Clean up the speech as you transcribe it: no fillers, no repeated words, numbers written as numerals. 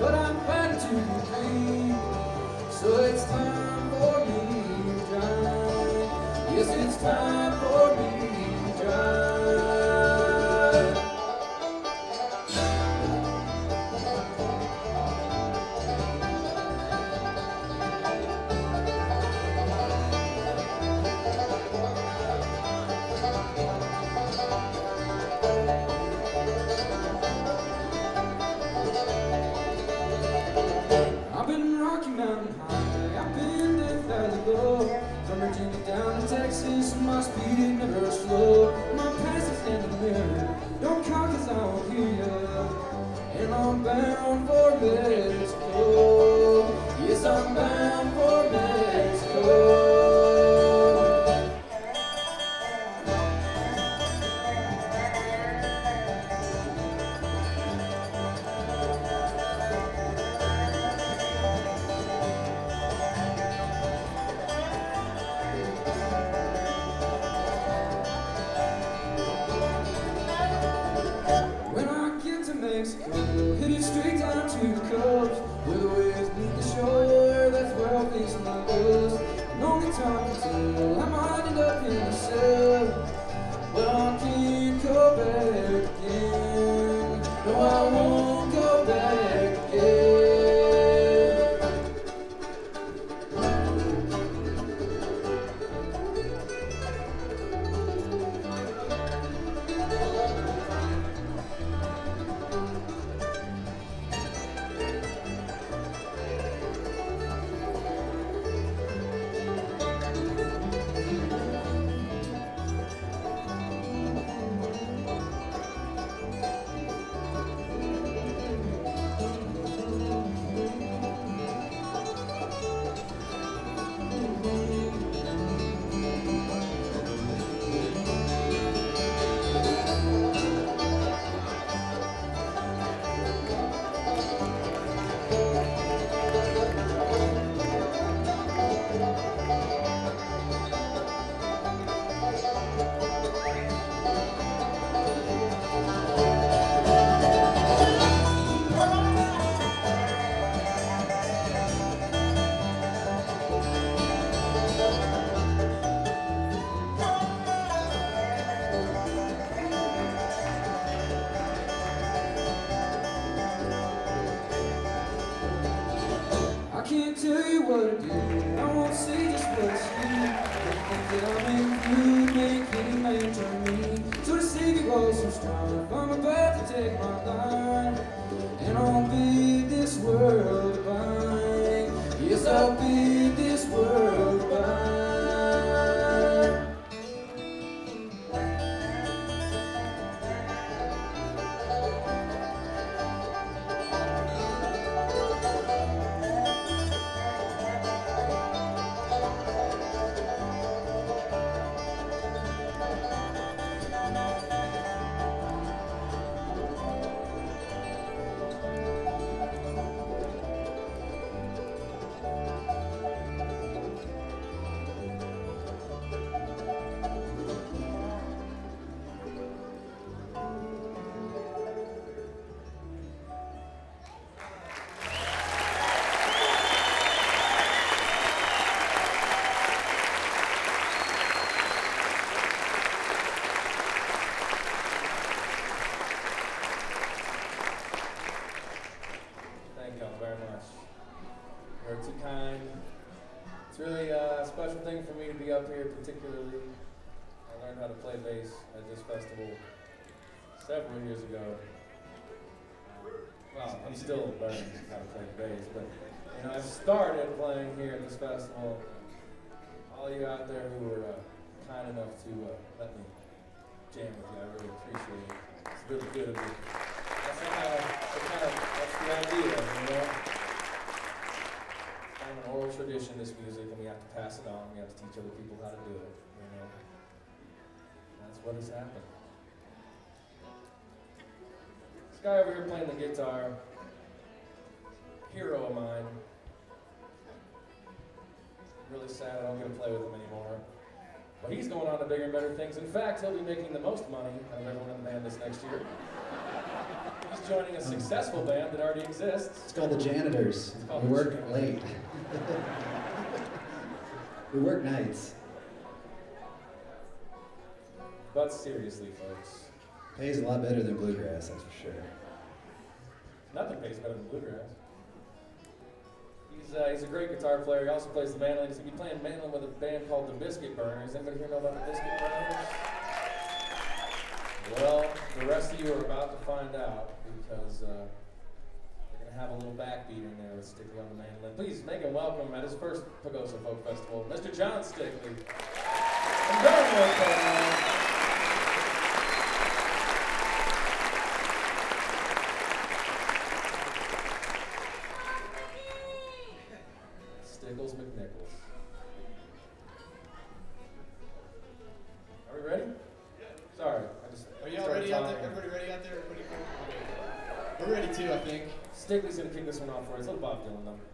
but I'm fighting to be free. So it's time for me to drive. Yes, it's time for me to drive. I've been Rocky Mountain High, I've been Death Valley Low, from Virginia down to Texas, my speed is never slow. My past is in the mirror, don't call 'cause I won't hear ya. And I'm bound for Mexico. Yes, I'm bound for Mexico. When I get to Mexico, headed straight down to the coast, where the waves meet the shore, that's where I'll face my ghost. And only time can tell, I might end up in a cell, but I can't go back again. No, I won't go back again. I can't tell you what to do, I won't say just what I see. But think that I'm in make any man turn me. So to save it goes so strong, I'm about to take my line, and I'll bid this world goodbye. Yes, I'll bid this world goodbye. Thank y'all very much. You're too kind. It's really a special thing for me to be up here, particularly. I learned how to play bass at this festival several years ago. Well, I'm still learning how to play bass, but I started playing here at this festival. All you out there who were kind enough to let me jam with you, I really appreciate it. It's really good of you. That's the idea, Kind of an oral tradition, this music, and we have to pass it on. We have to teach other people how to do it, That's what has happened. This guy over here playing the guitar, hero of mine. Really sad I don't get to play with him anymore. But he's going on to bigger and better things. In fact, he'll be making the most money out of everyone in the band this next year. He's joining a successful band that already exists. It's called the Janitors. It's called We the work Janitors. late. We work nights. But seriously, folks, Pays a lot better than bluegrass, that's for sure. nothing pays better than bluegrass. He's a great guitar player. He also plays the mandolin. He's going to be playing mandolin with a band called the Biscuit Burners. Anybody here know about the Biscuit Burners? Well, the rest of you are about to find out because they're going to have a little backbeat in there with Stickley on the mandolin. Please make him welcome at his first Pagosa Folk Festival, Mr. John Stickley. And very welcome. Stickles McNichols. Are we ready? Sorry, I just Are y'all started ready out there? talking. Everybody ready out there? Everybody cool? Okay. We're ready too, I think. Stickley's gonna kick this one off for us. Little Bob Dylan number.